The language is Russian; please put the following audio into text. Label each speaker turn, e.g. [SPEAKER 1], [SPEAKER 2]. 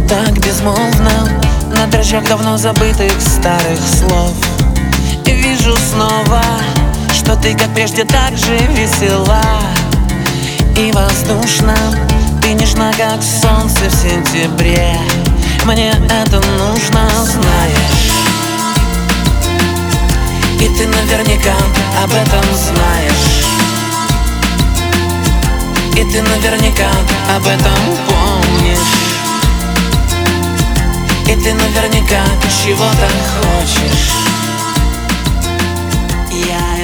[SPEAKER 1] так безмолвно на дрожжах давно забытых старых слов. И вижу снова, что ты, как прежде, так же весела и воздушна. Ты нежна, как солнце в сентябре. Мне это нужно, знаешь. И ты наверняка об этом знаешь. И ты наверняка об этом помнишь. И ты наверняка чего-то хочешь. Я